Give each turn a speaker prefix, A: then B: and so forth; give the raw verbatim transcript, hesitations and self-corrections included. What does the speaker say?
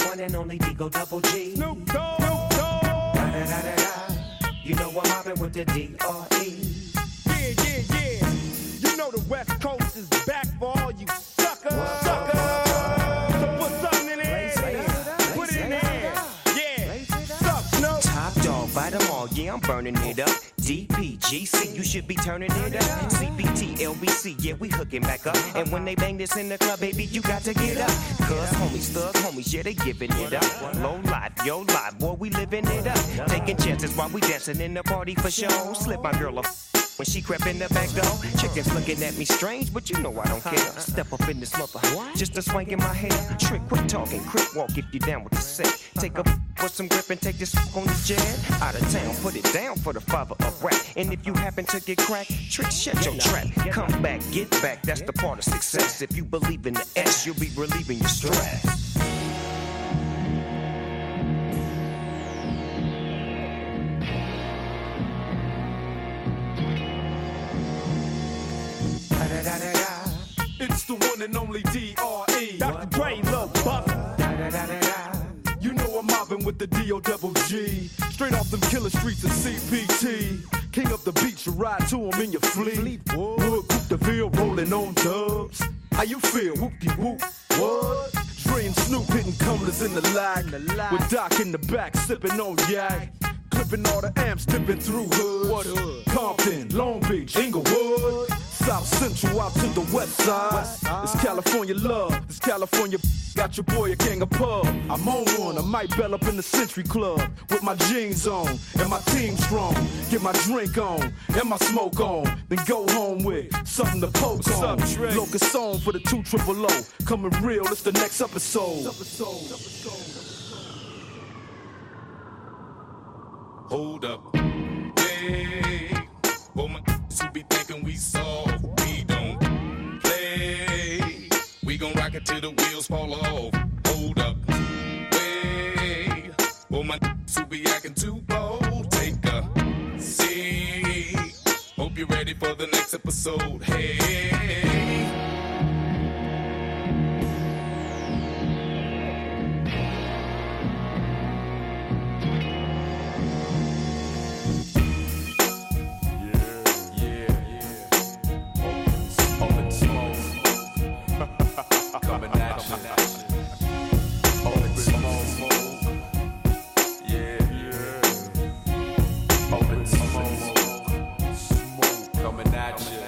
A: one and only Digo Double G.
B: Snoop Dogg. Snoop Dogg.
A: Da da da da da. You know I'm mobbing with the D R E.
B: Yeah, yeah, yeah. You know the West Coast is back for all you suckers. Whoa. Suckers. So put something in there. Put it in there. Yeah. Suck, Snoop.
A: Top dog, bite them all. Yeah, I'm burning it up. D P G C, you should be turning it up. C B T, L B C, yeah, we hooking back up. And when they bang this in the club, baby, you got to get up. Cuz homies, thug homies, yeah, they giving it up. Low life, yo life, boy, we living it up. Taking chances while we dancing in the party for show. Slip my girl a when she crept in the back door. Chickens looking at me strange, but you know I don't care. Step up in this mother, just a swank in my hair. Trick, quit talking, crip walk if you down with the set. Take a with some grip and take this on this jet. Out of town, put it down for the father of rap. And if you happen to get cracked, Trick, shut your trap. Come back, get back, that's the part of success. If you believe in the S, you'll be relieving your stress.
B: It's the one and only D R E. Doctor Dre, Lil Buff. You know I'm mobbing with the D O double G. Straight off them killer streets of C P T. King up the beach, you ride to him in your fleet. Wood, Coupe de Ville, rolling on dubs. How you feel? Whoop-de-whoop. What? Dre and Snoop hitting cumblers in the lag. With Doc in the back, sipping on yak. Clipping all the amps, dipping through hoods. What hood? Compton, Long Beach, Inglewood. South Central out to the west side. It's California love, it's California. Got your boy a gang of pub. I'm on one, I might bell up in the Century Club with my jeans on and my team strong. Get my drink on and my smoke on, then go home with something to poke What's on. Up, Locust song for the two triple O. Coming real, it's the next episode.
C: Hold up, hey, for my who be thinking we soft, we don't play. We gon' rock it till the wheels fall off. Hold up, wait, for my who be acting too bold, take a seat. Hope you're ready for the next episode. Hey.
D: Coming at you.